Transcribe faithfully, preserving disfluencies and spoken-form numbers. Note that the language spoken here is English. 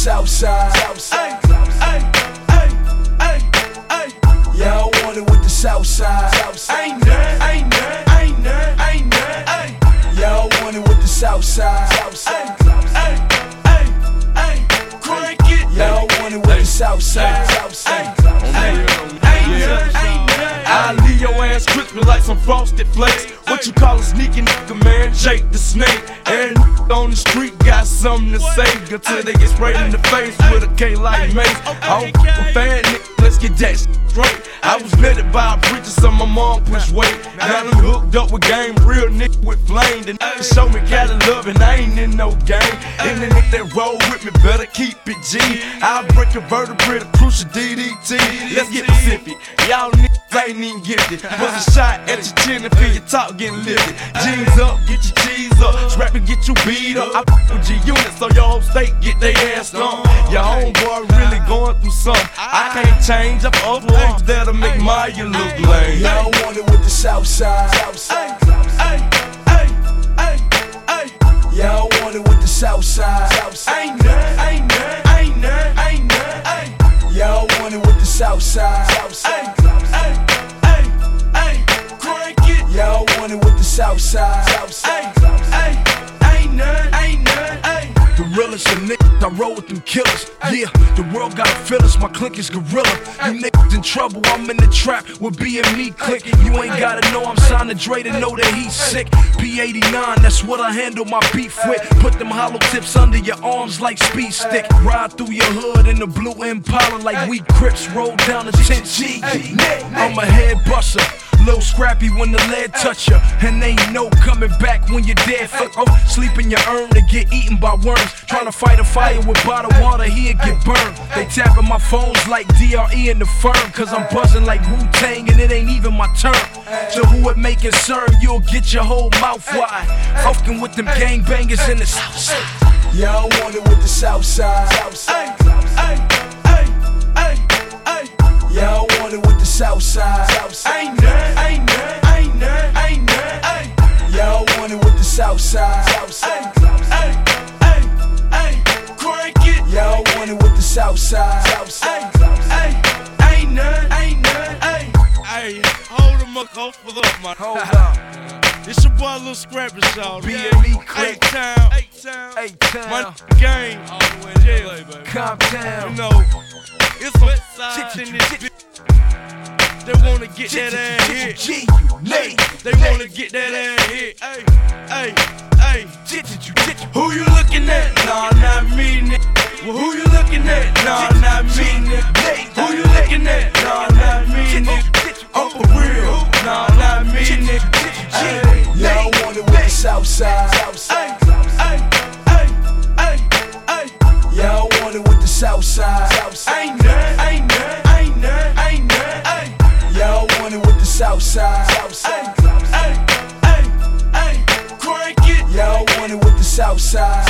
south side. Ay, ay, ay, ay, ay. Y'all want it with the south side. Ain't none, ain't none, ain't none, ain't none. Ay, Y'all want it with the south side. ay, ay, ay, ay. Crank it. Y'all want it with the south side. Ay, ay, ain't none, ain't none. I leave your ass crispy like some frosted flakes. What you call a sneaky nigga, man? Jake the Snake. And on the street got something to say until they get sprayed in the face with a K like Mace. I'm a fan, nigga, let's get that straight. I was netted by a preacher, so my mom pushed weight. Now I'm hooked up with game, real nigga with flame. The nigga show me gotta love and I ain't in no game. And the nigga that roll with me better keep it G. I'll break a vertebrae to crucial D D T. Let's get Pacific. Y'all niggas ain't even gifted. Bust a shot at your chin and feel your top getting lifted. Jeans up, get your cheese up. Scrap and get you beat up. I f with G-Unit so your whole state get they ass on. Your homeboy really going through something. I can't change up other ones that'll make Maya look lame. Y'all want it with the south side. Ay, ay, ay, ay, ay. Y'all want it with the south side. Ain't none, ain't none, ain't none, ain't none. Ay, Y'all want it with the south side. ay, ay, ay, ay. Crank it. Y'all want it with the south side. Ay, ay, ain't none, ain't none. Ay. The realest of niggas, I roll with them killers. Yeah, the world gotta feel us, my clique is gorilla. You niggas in trouble, I'm in the trap with B and me click. You ain't gotta know I'm signed to Dre to know that he's sick. P eighty-nine, that's what I handle my beef with. Put them hollow tips under your arms like speed stick. Ride through your hood in the blue Impala like we Crips. Roll down the ten G. I'm a head buster. Little scrappy when the lead touch ya, and ain't no coming back when you're dead. Fuck off, sleep in your urn to get eaten by worms. Tryna fight a fire with bottled water, he'll get burned. They tapping my phones like D R E in the firm, cause I'm buzzing like Wu-Tang and it ain't even my turn. So who it may concern, you'll get your whole mouth wide. Fucking with them gangbangers in the south side. Y'all want it with the south side. Ay, ay, ay, ay, ay. Y'all want it with the south side. Ain't none, ain't none, ain't none, ain't none. Ay, Y'all want it with the south side. ay, ay, ay, ay. Crank it. Y'all want it with the south side. Ay, ay, ain't none, ain't none. Ay, ay, hold them up, hold up, man. Hold up. It's your boy Lil Scrappy, y'all. B and E click. A-Town, A-Town, A-Town. my gang, all the way to L A, baby. Comptown. You know, it's a west side in this bitch. They wanna get that ass hit. G, Nate. They wanna get that ass hit. Hey, hey, hey. Who you looking at? Nah, not me, nigga. Well, who you looking at? Nah, not me, nigga. Who you looking at? Nah, not me, nigga. I'm for real. Nah, not me, nigga. Y'all want it with the south side. Ay, ay, ay, ay, ay. Y'all want it with the south side. Ain't none, ain't none, ain't none, ain't none. Ay, Y'all want it with the south side. ay, ay, ay, ay. Crank it. Y'all want it with the south side.